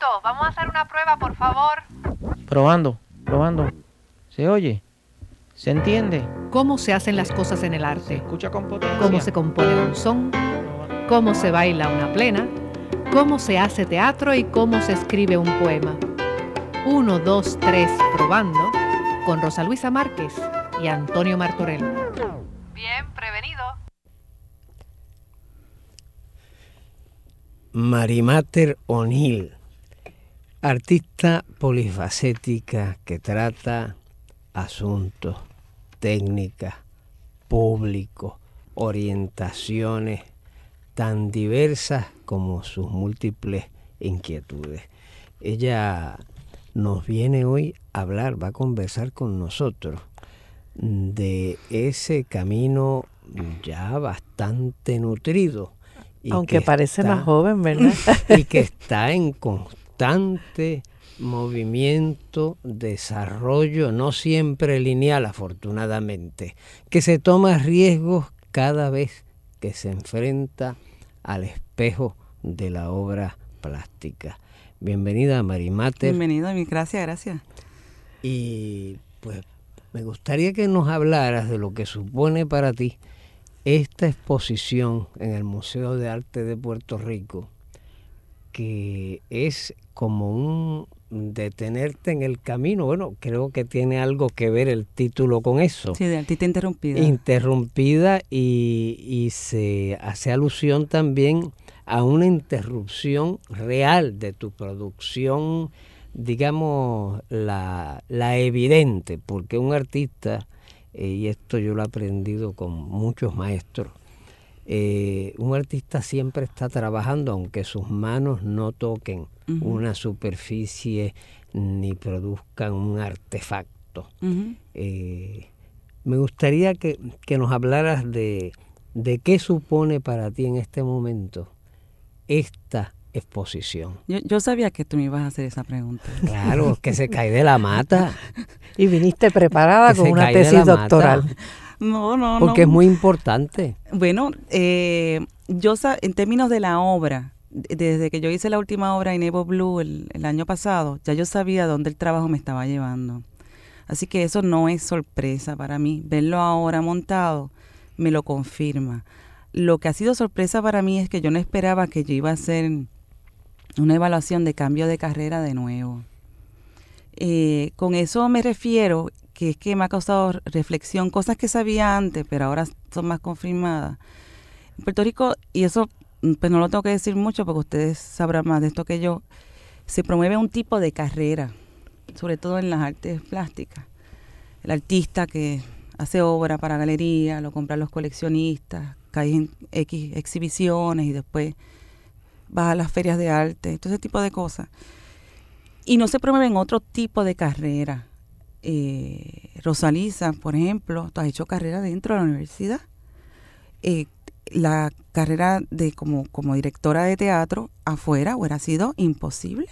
momento, vamos a hacer una prueba, por favor. Probando. ¿Se oye? ¿Se entiende? ¿Cómo se hacen las cosas en el ¿Se arte? escucha con potencia? ¿Cómo se compone un son? ¿Cómo se baila una plena? ¿Cómo se hace teatro y cómo se escribe un poema? 1, 2, 3, probando, con Rosa Luisa Márquez y Antonio Martorell. Bien, prevenido. Marimater O'Neill, artista polifacética que trata asuntos, técnicas, públicos, orientaciones tan diversas como sus múltiples inquietudes. Ella nos viene hoy a hablar, va a conversar con nosotros de ese camino ya bastante nutrido. Aunque parece más joven, ¿verdad? Y que está en constante movimiento, desarrollo, no siempre lineal, afortunadamente, que se toma riesgos cada vez que se enfrenta al espejo de la obra plástica. Bienvenida, Marimater. Bienvenida, gracias. Y pues me gustaría que nos hablaras de lo que supone para ti esta exposición en el Museo de Arte de Puerto Rico, que es como un detenerte en el camino. Bueno, creo que tiene algo que ver el título con eso. Sí, de artista interrumpida. Interrumpida, y se hace alusión también a una interrupción real de tu producción, digamos, la evidente, porque un artista, y esto yo lo he aprendido con muchos maestros, un artista siempre está trabajando aunque sus manos no toquen una superficie ni produzcan un artefacto. Me gustaría que nos hablaras de qué supone para ti en este momento esta exposición. Yo sabía que tú me ibas a hacer esa pregunta. Claro, que se cae de la mata. Y viniste preparada con una tesis doctoral. No. Porque es muy importante. Bueno, yo en términos de la obra, desde que yo hice la última obra en Evo Blue el año pasado, ya yo sabía dónde el trabajo me estaba llevando. Así que eso no es sorpresa para mí. Verlo ahora montado me lo confirma. Lo que ha sido sorpresa para mí es que yo no esperaba que yo iba a hacer una evaluación de cambio de carrera de nuevo. Con eso me refiero que es que me ha causado reflexión, cosas que sabía antes, pero ahora son más confirmadas. En Puerto Rico, y eso pues no lo tengo que decir mucho porque ustedes sabrán más de esto que yo, se promueve un tipo de carrera, sobre todo en las artes plásticas. El artista que hace obra para galería, lo compran los coleccionistas, cae en X exhibiciones y después va a las ferias de arte, todo ese tipo de cosas. Y no se promueven otro tipo de carrera. Rosalisa, por ejemplo, tú has hecho carrera dentro de la universidad. La carrera de como directora de teatro afuera hubiera sido imposible.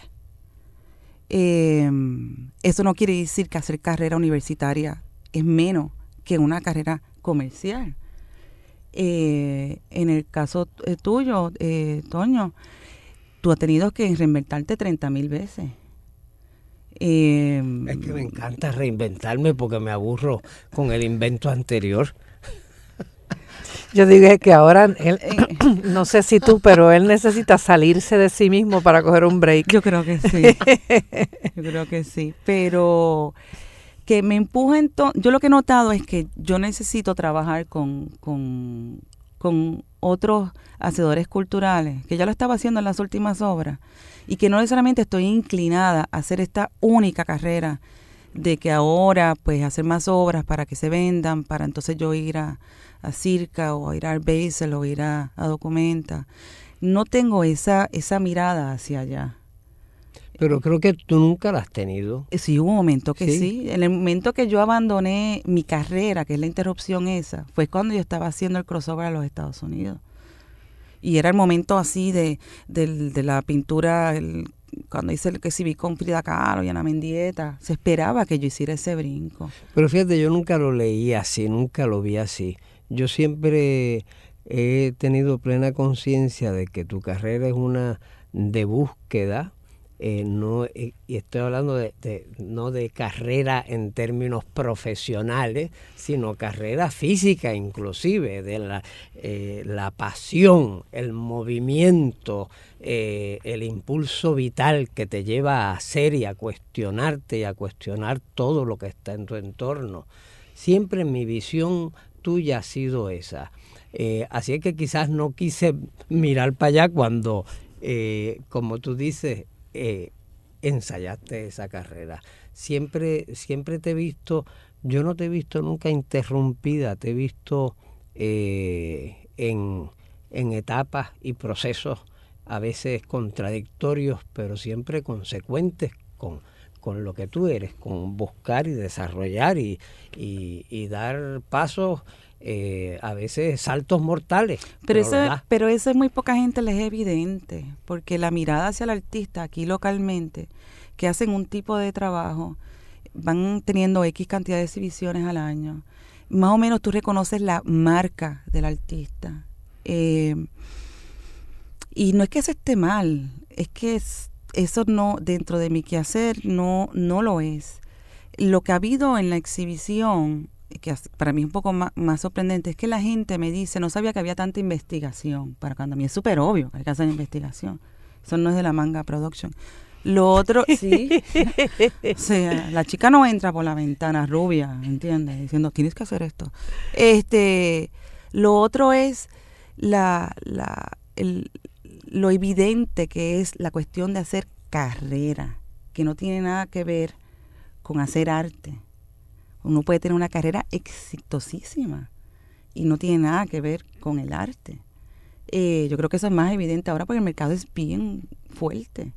Eso no quiere decir que hacer carrera universitaria es menos que una carrera comercial. En el caso tuyo, Toño, tú has tenido que reinventarte 30,000 veces. Es que me encanta reinventarme porque me aburro con el invento anterior. Yo digo que ahora, él, no sé si tú, pero él necesita salirse de sí mismo para coger un break. Yo creo que sí. Pero que me empuja yo lo que he notado es que yo necesito trabajar con otros hacedores culturales, que ya lo estaba haciendo en las últimas obras, y que no necesariamente estoy inclinada a hacer esta única carrera de que ahora pues hacer más obras para que se vendan, para entonces yo ir a Circa o a ir a Art Basel o ir a Documenta. No tengo esa mirada hacia allá. Pero creo que tú nunca la has tenido. Sí, hubo un momento que sí. En el momento que yo abandoné mi carrera, que es la interrupción esa, fue cuando yo estaba haciendo el crossover a los Estados Unidos. Y era el momento así de la pintura, cuando hice el que exhibí con Frida Kahlo y Ana Mendieta, se esperaba que yo hiciera ese brinco. Pero fíjate, yo nunca lo leí así, nunca lo vi así. Yo siempre he tenido plena conciencia de que tu carrera es una de búsqueda, y estoy hablando no de carrera en términos profesionales, sino carrera física inclusive, de la pasión, el movimiento, el impulso vital que te lleva a hacer y a cuestionarte y a cuestionar todo lo que está en tu entorno. Siempre mi visión tuya ha sido esa. Así es que quizás no quise mirar para allá cuando, como tú dices, ensayaste esa carrera. Siempre te he visto, yo no te he visto nunca interrumpida, te he visto en etapas y procesos a veces contradictorios, pero siempre consecuentes con lo que tú eres, con buscar y desarrollar y dar pasos, a veces saltos mortales. Pero eso es muy poca gente les es evidente, porque la mirada hacia el artista aquí localmente, que hacen un tipo de trabajo, van teniendo X cantidad de exhibiciones al año. Más o menos tú reconoces la marca del artista. Y no es que eso esté mal, es que eso no, dentro de mi quehacer, no lo es. Lo que ha habido en la exhibición, que para mí es un poco más sorprendente, es que la gente me dice, no sabía que había tanta investigación, para cuando a mí es súper obvio que hay que hacer investigación. Eso no es de la Manga Production. Lo otro, sí, o sea, la chica no entra por la ventana rubia, ¿entiendes? Diciendo, tienes que hacer esto. Lo otro es lo evidente que es la cuestión de hacer carrera, que no tiene nada que ver con hacer arte. Uno puede tener una carrera exitosísima y no tiene nada que ver con el arte. Yo creo que eso es más evidente ahora porque el mercado es bien fuerte.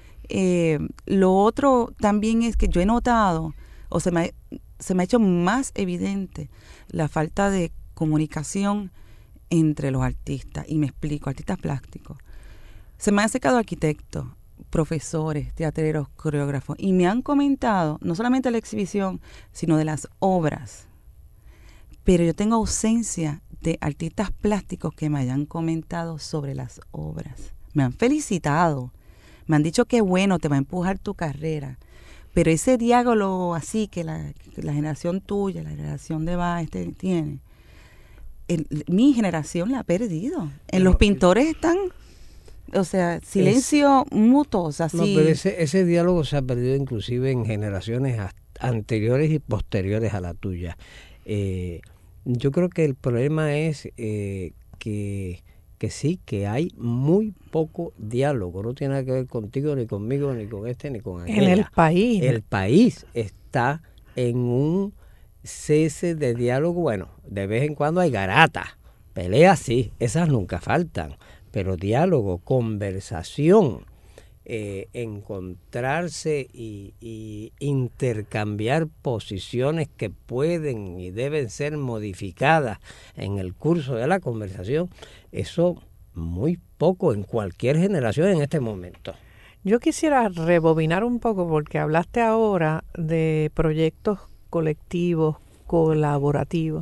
Lo otro también es que yo he notado, o se me ha hecho más evidente la falta de comunicación entre los artistas. Y me explico, artistas plásticos. Se me han acercado arquitectos, profesores, teatreros, coreógrafos, y me han comentado, no solamente de la exhibición, sino de las obras. Pero yo tengo ausencia de artistas plásticos que me hayan comentado sobre las obras. Me han felicitado, me han dicho que bueno, te va a empujar tu carrera. Pero ese diálogo así que la generación tuya, la generación de Báez tiene, mi generación la ha perdido. En los pintores están... O sea, silencio mutuos, así. No, pero ese diálogo se ha perdido inclusive en generaciones anteriores y posteriores a la tuya. Yo creo que el problema es que sí, que hay muy poco diálogo. No tiene nada que ver contigo, ni conmigo, ni con este, ni con aquella. En el país. El país está en un cese de diálogo. Bueno, de vez en cuando hay garatas, peleas sí, esas nunca faltan. Pero diálogo, conversación, encontrarse y intercambiar posiciones que pueden y deben ser modificadas en el curso de la conversación, eso muy poco en cualquier generación en este momento. Yo quisiera rebobinar un poco porque hablaste ahora de proyectos colectivos, colaborativos,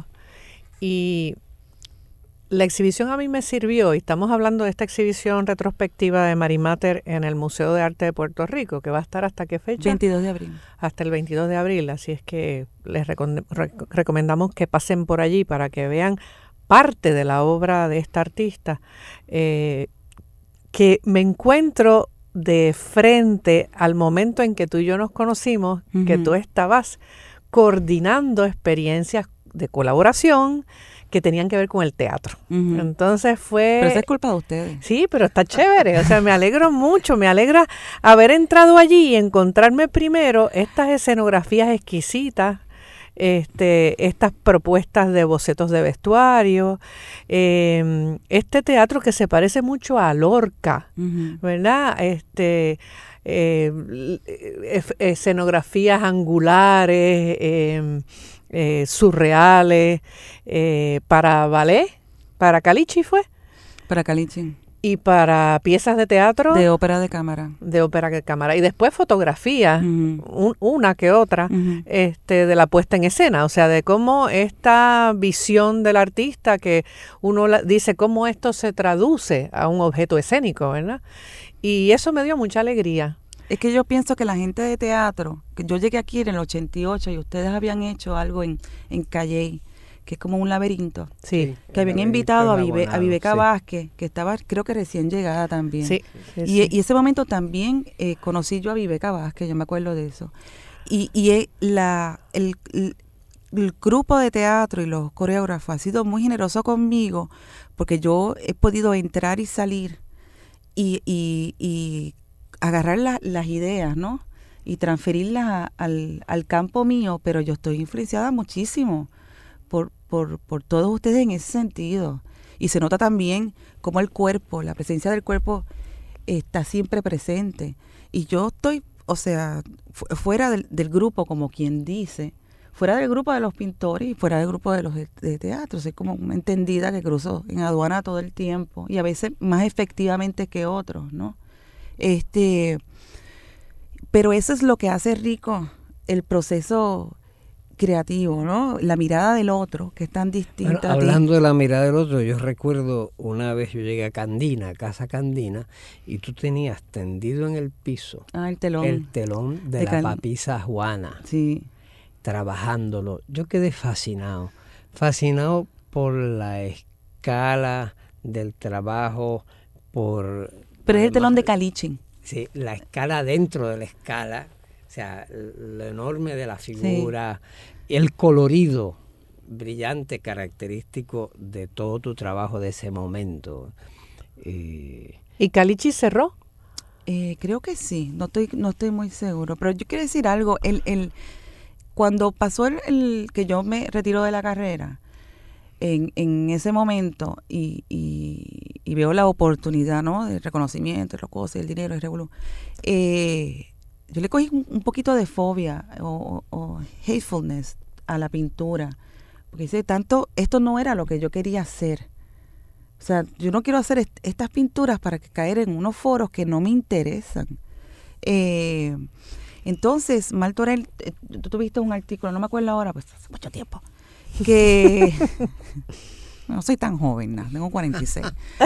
y la exhibición a mí me sirvió, y estamos hablando de esta exhibición retrospectiva de Marimater en el Museo de Arte de Puerto Rico, que va a estar ¿hasta qué fecha? 22 de abril. Hasta el 22 de abril, así es que les recomendamos que pasen por allí para que vean parte de la obra de esta artista, que me encuentro de frente al momento en que tú y yo nos conocimos, que tú estabas coordinando experiencias de colaboración que tenían que ver con el teatro. Entonces fue... Pero eso es culpa de ustedes. Sí, pero está chévere. O sea, me alegro mucho. Me alegra haber entrado allí y encontrarme primero estas escenografías exquisitas, estas propuestas de bocetos de vestuario, este teatro que se parece mucho a Lorca, ¿verdad? Escenografías angulares, surreales, para ballet, para Calicci fue. Para Calicci. Y para piezas de teatro. De ópera de cámara. De ópera de cámara. Y después fotografías, una que otra, de la puesta en escena. O sea, de cómo esta visión del artista, que uno dice cómo esto se traduce a un objeto escénico, ¿verdad? Y eso me dio mucha alegría. Es que yo pienso que la gente de teatro, que yo llegué aquí en el 88 y ustedes habían hecho algo en Calley, que es como un laberinto. Sí. Que habían invitado a Abonado, Viveca sí. Vázquez, que estaba creo que recién llegada también. Sí, sí, Y, sí. y ese momento también conocí yo a Viveca Vázquez, yo me acuerdo de eso. Y el grupo de teatro y los coreógrafos ha sido muy generoso conmigo porque yo he podido entrar y salir y agarrar las ideas, ¿no? Y transferirlas al campo mío, pero yo estoy influenciada muchísimo por todos ustedes en ese sentido. Y se nota también cómo el cuerpo, la presencia del cuerpo está siempre presente. Y yo estoy, o sea, fuera del grupo, como quien dice, fuera del grupo de los pintores y fuera del grupo de los de teatro. Soy como una entendida que cruzo en aduana todo el tiempo y a veces más efectivamente que otros, ¿no? Pero eso es lo que hace rico el proceso creativo, ¿no? La mirada del otro, que es tan distinta. Bueno, hablando de la mirada del otro, yo recuerdo una vez yo llegué a Candina, a Casa Candina, y tú tenías tendido en el piso el telón. el telón de la papisa Juana, Sí. trabajándolo. Yo quedé fascinado por la escala del trabajo, por... Pero es el telón además, de Calichin. Sí, la escala dentro de la escala, o sea, lo enorme de la figura, el colorido brillante característico de todo tu trabajo de ese momento. ¿Y Calichi cerró? Creo que sí, no estoy muy seguro, pero yo quiero decir algo, cuando pasó el que yo me retiro de la carrera, en ese momento y veo la oportunidad, ¿no? De reconocimiento, las cosas, el dinero, el revolú. Yo le cogí un poquito de fobia o hatefulness a la pintura, porque dice, tanto, esto no era lo que yo quería hacer. O sea, yo no quiero hacer estas pinturas para caer en unos foros que no me interesan. Entonces, Martorell, tú tuviste un artículo, no me acuerdo ahora, pues hace mucho tiempo, que no soy tan joven, no, tengo 46,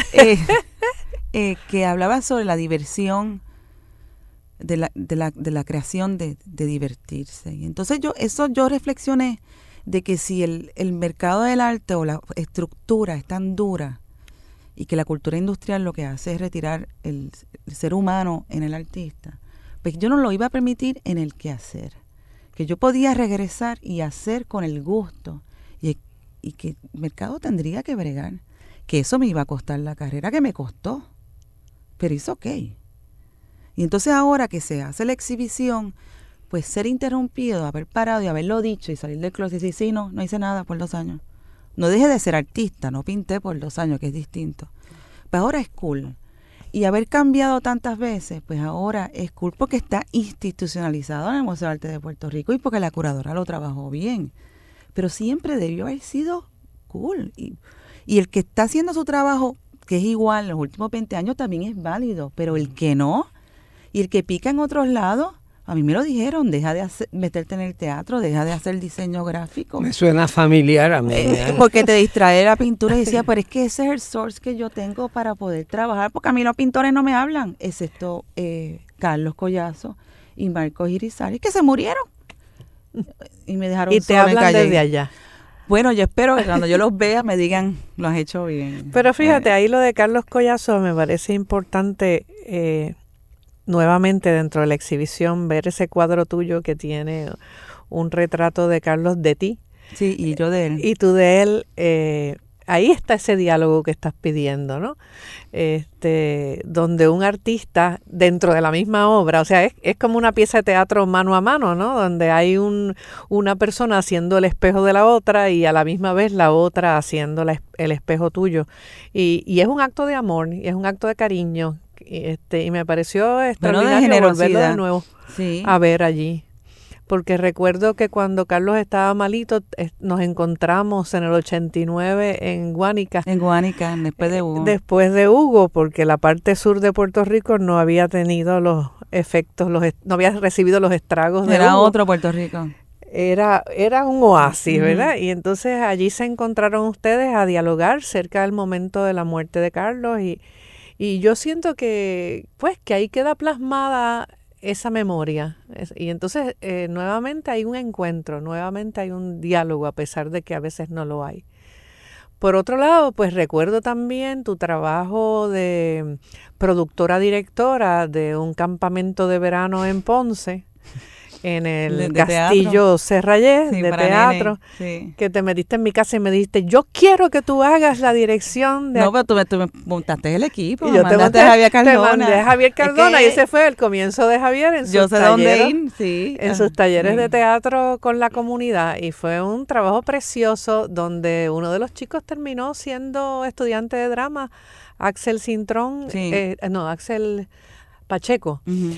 que hablaba sobre la diversión de la creación de divertirse. Y entonces yo reflexioné de que si el mercado del arte o la estructura es tan dura y que la cultura industrial lo que hace es retirar el ser humano en el artista, pues yo no lo iba a permitir en el quehacer, que yo podía regresar y hacer con el gusto y que el mercado tendría que bregar, que eso me iba a costar la carrera que me costó, pero it's okay. Y entonces ahora que se hace la exhibición, pues ser interrumpido, haber parado y haberlo dicho y salir del closet y decir, sí, no hice nada por 2 años. No dejé de ser artista, no pinté por 2 años, que es distinto. Pues ahora es cool. Y haber cambiado tantas veces, pues ahora es cool porque está institucionalizado en el Museo de Arte de Puerto Rico y porque la curadora lo trabajó bien. Pero siempre debió haber sido cool. Y el que está haciendo su trabajo, que es igual en los últimos 20 años, también es válido. Pero el que no, y el que pica en otros lados, a mí me lo dijeron, deja de meterte en el teatro, deja de hacer diseño gráfico. Me suena familiar a mí. Porque te distrae la pintura y decía, pero es que ese es el source que yo tengo para poder trabajar, porque a mí los pintores no me hablan, excepto Carlos Collazo y Marcos Irizarry, que se murieron. Y me dejaron Y te sola en hablan Calle. desde allá. Bueno, yo espero que cuando yo los vea me digan, lo has hecho bien. Pero fíjate, ahí lo de Carlos Collazo me parece importante, nuevamente dentro de la exhibición, ver ese cuadro tuyo que tiene un retrato de Carlos de ti. Sí, y yo de él. Y tú de él. Ahí está ese diálogo que estás pidiendo, ¿no? Donde un artista dentro de la misma obra, o sea, es como una pieza de teatro mano a mano, ¿no? Donde hay una persona haciendo el espejo de la otra y a la misma vez la otra haciendo el espejo tuyo. Y es un acto de amor, y es un acto de cariño. Y me pareció extraordinario volverlo de nuevo a ver allí. Porque recuerdo que cuando Carlos estaba malito, nos encontramos en el 89 en Guánica. En Guánica, después de Hugo. Después de Hugo, porque la parte sur de Puerto Rico no había tenido los efectos, no había recibido los estragos de Hugo. Era otro Puerto Rico. Era un oasis, ¿verdad? Y entonces allí se encontraron ustedes a dialogar cerca del momento de la muerte de Carlos. Y yo siento que ahí queda plasmada esa memoria. Y entonces nuevamente hay un encuentro, nuevamente hay un diálogo, a pesar de que a veces no lo hay. Por otro lado, pues recuerdo también tu trabajo de productora directora de un campamento de verano en Ponce, en el Castillo Serrayés, sí, de teatro, sí. que te metiste en mi casa y me dijiste, yo quiero que tú hagas la dirección de... No, pero tú me montaste el equipo, y me yo mandaste a Javier Cardona. Te mandé a Javier Cardona, Es que y ese fue el comienzo de Javier en sus yo sé talleres, dónde ir, sí. en sus talleres Sí. de teatro con la comunidad, y fue un trabajo precioso donde uno de los chicos terminó siendo estudiante de drama, Axel Cintrón, Sí. Axel Pacheco, Ujú.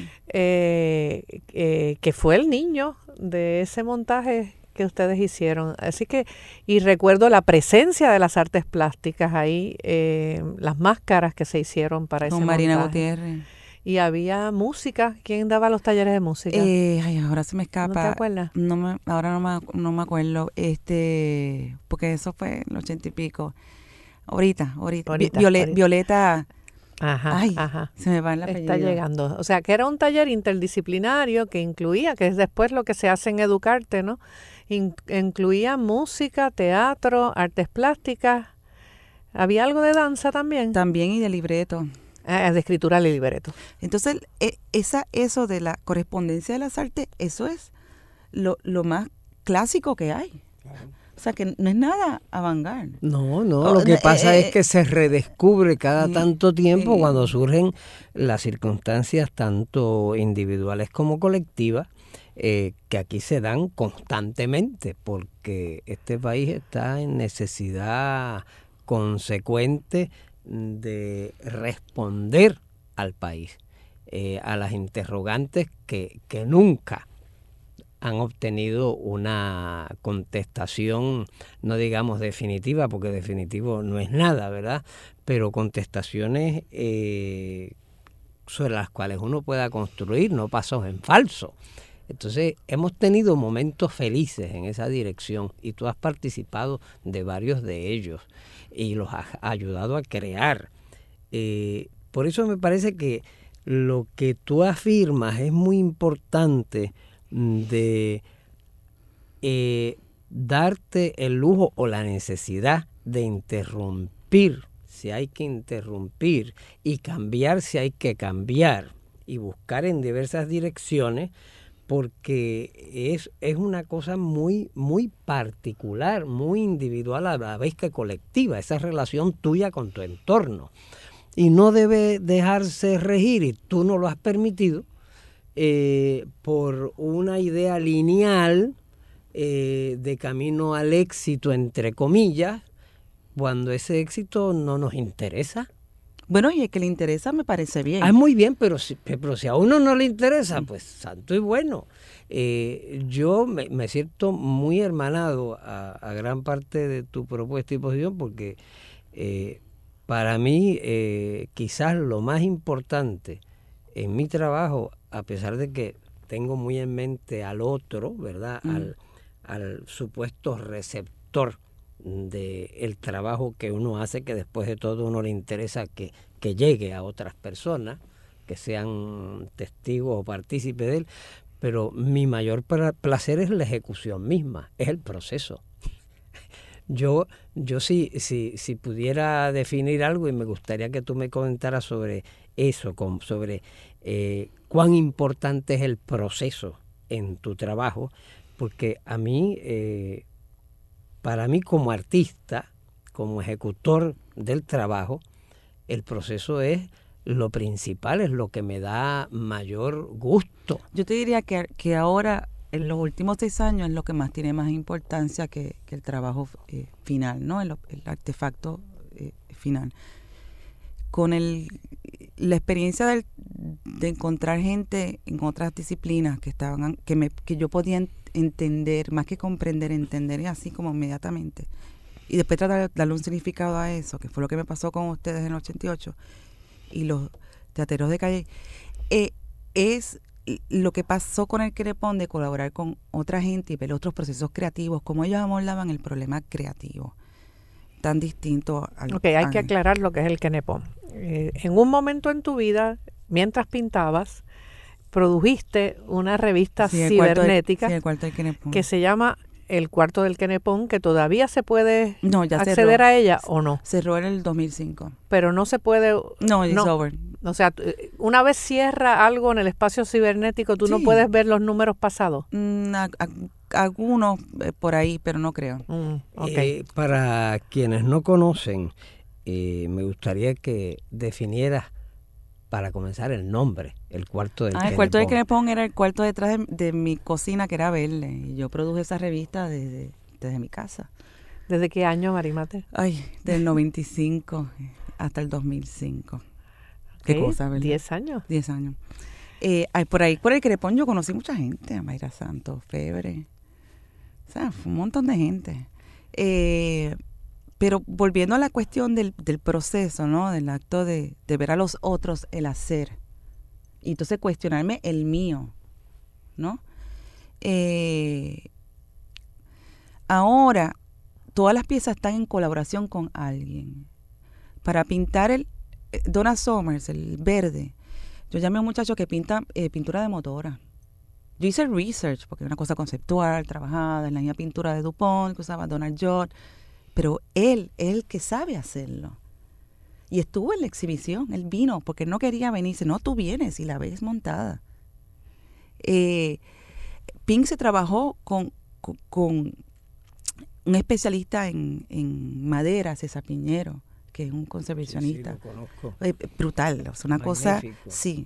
que fue el niño de ese montaje que ustedes hicieron. Así que, y recuerdo la presencia de las artes plásticas ahí, las máscaras que se hicieron para ese Con Marina montaje. Gutiérrez. Y había música. ¿Quién daba los talleres de música? Ay, ahora se me escapa. ¿No te acuerdas? Ahora no me acuerdo. Porque eso fue en los 80 y pico. Ahorita. Violeta. Ajá, Ay, ajá. se me va el apellido. Está llegando. O sea, que era un taller interdisciplinario que incluía, que es después lo que se hace en Educarte, ¿no? Incluía música, teatro, artes plásticas. ¿Había algo de danza también? También y de libreto. De escritura y libreto. Entonces, eso de la correspondencia de las artes, eso es lo más clásico que hay. Claro. O sea, que no es nada avant-garde. No, lo que pasa es que se redescubre cada tanto tiempo cuando surgen las circunstancias tanto individuales como colectivas, que aquí se dan constantemente, porque este país está en necesidad consecuente de responder al país, a las interrogantes que nunca han obtenido una contestación, no digamos definitiva, porque definitivo no es nada, ¿verdad? Pero contestaciones sobre las cuales uno pueda construir, no pasos en falso. Entonces, hemos tenido momentos felices en esa dirección y tú has participado de varios de ellos y los has ayudado a crear. Por eso me parece que lo que tú afirmas es muy importante, de darte el lujo o la necesidad de interrumpir si hay que interrumpir y cambiar si hay que cambiar y buscar en diversas direcciones, porque es una cosa muy, muy particular, muy individual a la vez que colectiva, esa relación tuya con tu entorno, y no debe dejarse regir, y tú no lo has permitido, por una idea lineal de camino al éxito, entre comillas, cuando ese éxito no nos interesa. Bueno, y el que le interesa me parece bien. Es muy bien, pero si a uno no le interesa, pues santo y bueno. Yo me siento muy hermanado a gran parte de tu propuesta y posición, porque para mí quizás lo más importante en mi trabajo, a pesar de que tengo muy en mente al otro, ¿verdad? Al supuesto receptor del trabajo que uno hace, que después de todo uno le interesa que llegue a otras personas, que sean testigos o partícipes de él, pero mi mayor placer es la ejecución misma, es el proceso. Yo si pudiera definir algo, y me gustaría que tú me comentaras sobre eso, sobre cuán importante es el proceso en tu trabajo, porque a mí, para mí como artista, como ejecutor del trabajo, el proceso es lo principal, es lo que me da mayor gusto. Yo te diría que ahora, en los últimos 6 años, es lo que más tiene más importancia que el trabajo final, ¿no? El artefacto final. Con la experiencia de encontrar gente en otras disciplinas que yo podía entender, más que comprender, entender así como inmediatamente. Y después tratar de darle un significado a eso, que fue lo que me pasó con ustedes en el 88, y los teateros de calle, es lo que pasó con el Querepón, de colaborar con otra gente y ver otros procesos creativos, como ellos abordaban el problema creativo, tan distinto al... Ok, hay que aclarar lo que es el Querepón. En un momento en tu vida, mientras pintabas, produjiste una revista Sí, cibernética el cuarto del Quenepón. que se llama El Cuarto del Quenepón, que todavía se puede No, ya acceder cerró. a ella o no, Cerró en el 2005. pero no se puede. No, it's over. O sea, una vez cierra algo en el espacio cibernético, tú no Sí. puedes ver los números pasados. Algunos por ahí, pero no creo. Ok. Para quienes no conocen, me gustaría que definieras, para comenzar, el nombre, el cuarto del El cuarto del Quenepón. Quenepón era el cuarto detrás de mi cocina, que era verde. Y yo produje esa revista desde mi casa. ¿Desde qué año, Marimate? Ay, del 95 hasta el 2005. Qué Ok, cosa, ¿verdad? 10 años. 10 años. Por ahí, por el Quenepón, yo conocí mucha gente. A Mayra Santos, Febre. O sea, fue un montón de gente. Pero volviendo a la cuestión del proceso, ¿no? Del acto de ver a los otros el hacer. Y entonces cuestionarme el mío, ¿no? Ahora, todas las piezas están en colaboración con alguien. Para pintar Donna Summers, el verde, yo llamé a un muchacho que pinta pintura de motora. Yo hice research, porque es una cosa conceptual, trabajada en la misma pintura de Dupont, que usaba Donald Judd, pero él es el que sabe hacerlo. Y estuvo en la exhibición, él vino, porque él no quería venir. Dice, no, tú vienes y la ves montada. Pink se trabajó con un especialista en madera, César Piñero, que es un conservacionista. Sí, lo conozco. Brutal, o sea, una cosa, Magnífico. sí.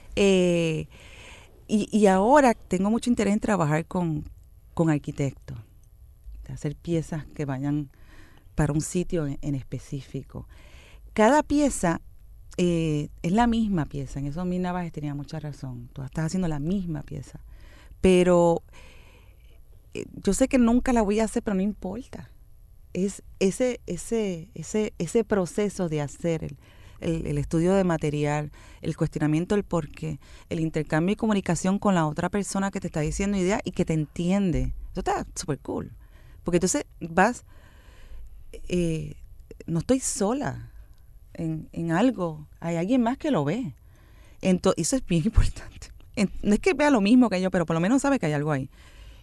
Y ahora tengo mucho interés en trabajar con arquitectos, de hacer piezas que vayan para un sitio en específico. Cada pieza es la misma pieza, en eso Mir Navajes tenía mucha razón, tú estás haciendo la misma pieza, pero yo sé que nunca la voy a hacer, pero no importa. Es ese proceso de hacer el estudio de material, el cuestionamiento del porqué, el intercambio y comunicación con la otra persona que te está diciendo ideas y que te entiende. Eso está súper cool. Porque entonces vas, no estoy sola en algo, hay alguien más que lo ve. Entonces, eso es bien importante. No es que vea lo mismo que yo, pero por lo menos sabe que hay algo ahí.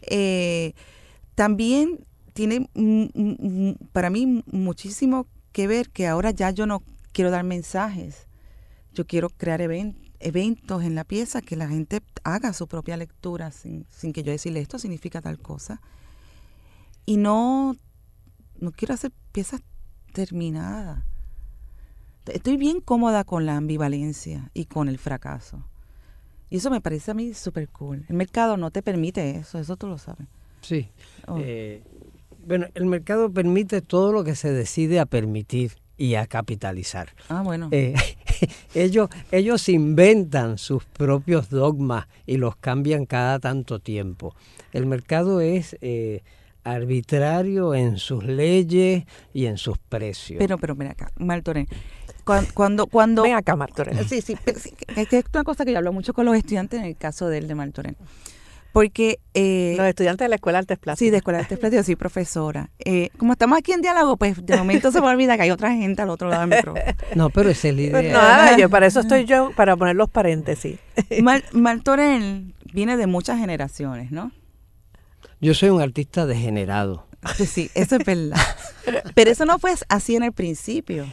También tiene para mí muchísimo que ver que ahora ya yo no quiero dar mensajes, yo quiero crear eventos en la pieza, que la gente haga su propia lectura sin que yo decirle esto significa tal cosa. Y no quiero hacer piezas terminadas. Estoy bien cómoda con la ambivalencia y con el fracaso. Y eso me parece a mí súper cool. El mercado no te permite eso tú lo sabes. Sí. Oh. Bueno, el mercado permite todo lo que se decide a permitir y a capitalizar. Bueno. Ellos inventan sus propios dogmas y los cambian cada tanto tiempo. El mercado es arbitrario en sus leyes y en sus precios. Pero mira acá, Martorell. Cuando Ven acá, Martorell. Sí, pero sí, es una cosa que yo hablo mucho con los estudiantes en el caso de Martorell. Porque Los estudiantes de la Escuela de Artes Plásticas. sí, de Escuela de Artes Plásticas, soy profesora. Como estamos aquí en diálogo, pues de momento se me olvida que hay otra gente al otro lado del micrófono. No, pero esa es la idea. Nada, para eso estoy yo, para poner los paréntesis. Martorell viene de muchas generaciones, ¿no? Yo soy un artista degenerado. Sí, eso es verdad. Pero eso no fue así en el principio.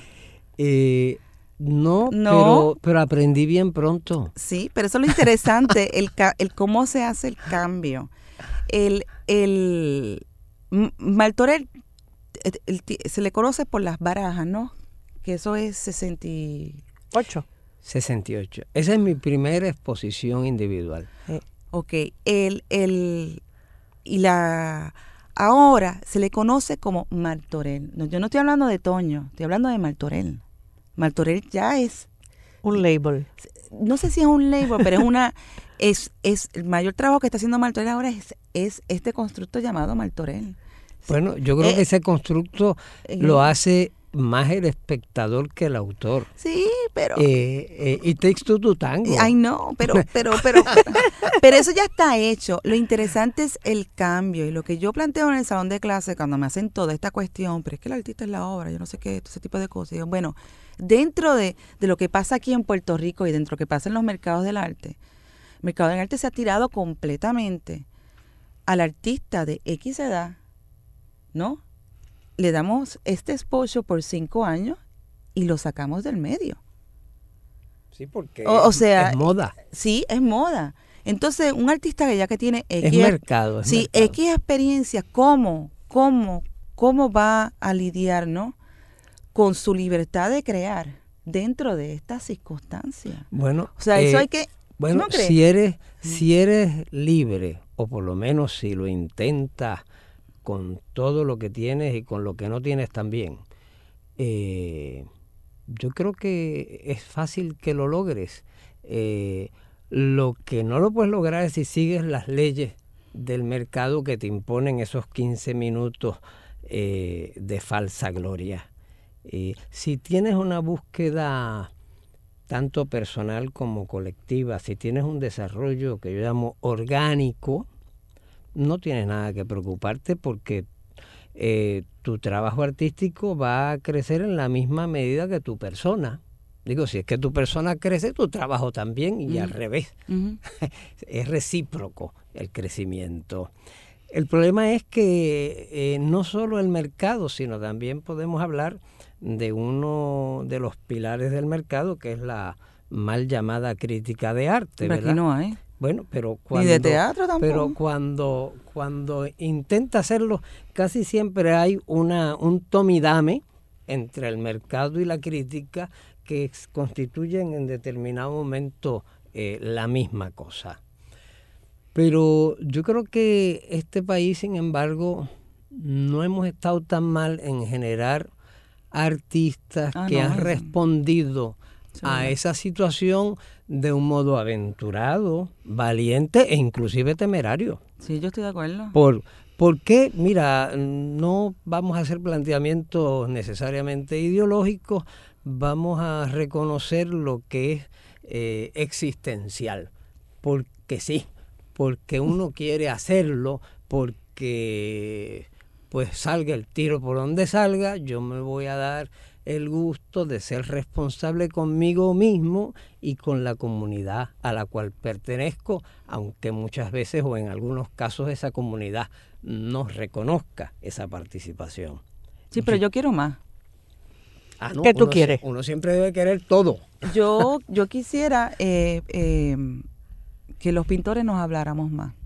No. Pero aprendí bien pronto. Sí, pero eso es lo interesante, el cómo se hace el cambio. Martorell se le conoce por las barajas, ¿no? Que eso es 68. 68. Esa es mi primera exposición individual. Ok, ahora se le conoce como Martorell. No, yo no estoy hablando de Toño, estoy hablando de Martorell. Martorell ya es, Un label. no sé si es un label, pero es el mayor trabajo que está haciendo Martorell ahora es este constructo llamado Martorell. Bueno, yo creo que ese constructo lo hace más el espectador que el autor. Sí, pero It takes two to tango. ay no, pero eso ya está hecho. Lo interesante es el cambio y lo que yo planteo en el salón de clase cuando me hacen toda esta cuestión, pero es que el artista es la obra, yo no sé qué, ese tipo de cosas. Y digo, bueno, dentro de lo que pasa aquí en Puerto Rico y dentro de lo que pasa en los mercados del arte, Mercado del Arte se ha tirado completamente al artista de X edad, ¿no? Le damos este exposure por 5 años y lo sacamos del medio. Sí, porque O sea, es moda. Sí, es moda. Entonces, un artista que ya que tiene X, Es mercado. Es sí, mercado. X experiencia, ¿cómo va a lidiar, ¿no? Con su libertad de crear dentro de estas circunstancias. Bueno, O sea, eso hay que... bueno, ¿no crees? si eres libre, o por lo menos si lo intentas con todo lo que tienes y con lo que no tienes también, yo creo que es fácil que lo logres. Lo que no lo puedes lograr es si sigues las leyes del mercado que te imponen esos 15 minutos de falsa gloria. Si tienes una búsqueda tanto personal como colectiva, si tienes un desarrollo que yo llamo orgánico, no tienes nada que preocuparte porque tu trabajo artístico va a crecer en la misma medida que tu persona. Digo, si es que tu persona crece, tu trabajo también, y al revés. Es recíproco el crecimiento. El problema es que no solo el mercado, sino también podemos hablar de uno de los pilares del mercado, que es la mal llamada crítica de arte, Pero ¿verdad? aquí no hay. Bueno, pero Ni de teatro tampoco. Pero cuando intenta hacerlo, casi siempre hay un toma y dame entre el mercado y la crítica que constituyen en determinado momento la misma cosa. Pero yo creo que este país, sin embargo, no hemos estado tan mal en generar artistas que han respondido a esa situación de un modo aventurado, valiente e inclusive temerario. Sí, yo estoy de acuerdo. ¿Por qué? Mira, no vamos a hacer planteamientos necesariamente ideológicos, vamos a reconocer lo que es existencial, porque sí, porque uno quiere hacerlo, porque pues salga el tiro por donde salga, yo me voy a dar el gusto de ser responsable conmigo mismo y con la comunidad a la cual pertenezco, aunque muchas veces o en algunos casos esa comunidad no reconozca esa participación. Sí, pero yo quiero más. No, ¿Qué tú quieres? Uno siempre debe querer todo. Yo quisiera que los pintores nos habláramos más.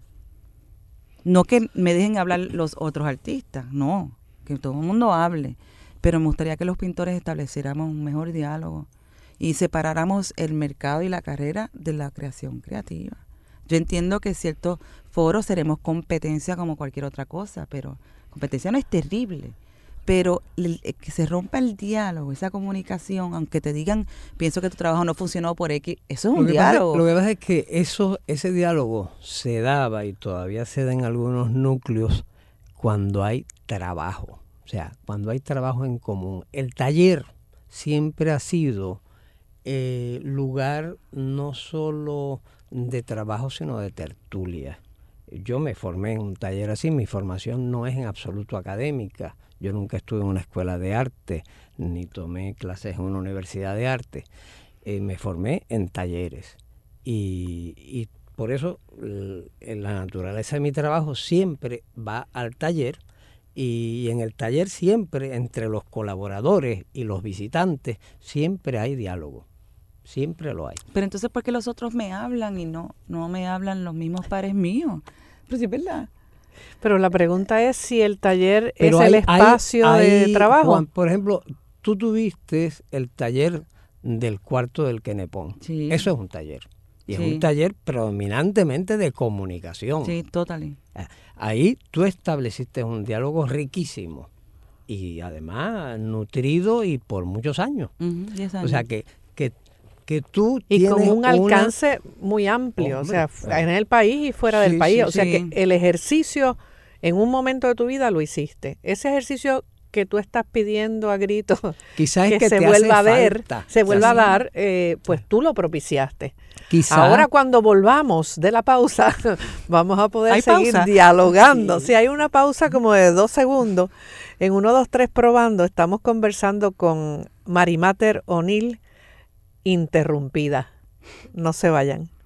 No que me dejen hablar los otros artistas, no, que todo el mundo hable. Pero me gustaría que los pintores estableciéramos un mejor diálogo y separáramos el mercado y la carrera de la creación creativa. Yo entiendo que en ciertos foros seremos competencia como cualquier otra cosa, pero competencia no es terrible. Pero que se rompa el diálogo, esa comunicación, aunque te digan, pienso que tu trabajo no funcionó por X, eso es un diálogo. Lo que pasa es que ese diálogo se daba y todavía se da en algunos núcleos cuando hay trabajo. O sea, cuando hay trabajo en común. El taller siempre ha sido lugar no solo de trabajo, sino de tertulia. Yo me formé en un taller así, mi formación no es en absoluto académica. Yo nunca estuve en una escuela de arte, ni tomé clases en una universidad de arte. Me formé en talleres. Y por eso la naturaleza de mi trabajo siempre va al taller. Y en el taller siempre, entre los colaboradores y los visitantes, siempre hay diálogo. Siempre lo hay. Pero entonces, ¿por qué los otros me hablan y no me hablan los mismos pares míos? Pero sí es verdad. Pero la pregunta es si el taller es el espacio de trabajo. Juan, por ejemplo, tú tuviste el taller del cuarto del Quenepón. Sí. Eso es un taller. Y es un taller predominantemente de comunicación. Sí, totalmente. Ahí tú estableciste un diálogo riquísimo y además nutrido y por muchos años. 10 años. O sea que tú y tienes con un alcance muy amplio, Hombre, o sea, en el país y fuera del país. sí, O sea sí. que el ejercicio en un momento de tu vida lo hiciste. Ese ejercicio que tú estás pidiendo a gritos quizás que es que se te vuelva a hace ver, falta. se vuelva a dar, pues tú lo propiciaste. Quizás Ahora cuando volvamos de la pausa, vamos a poder ¿Hay seguir pausa? dialogando. Sí. Si hay una pausa como de 2 segundos, en 1, 2, 3 probando, estamos conversando con Marimater O'Neill, interrumpida. No se vayan.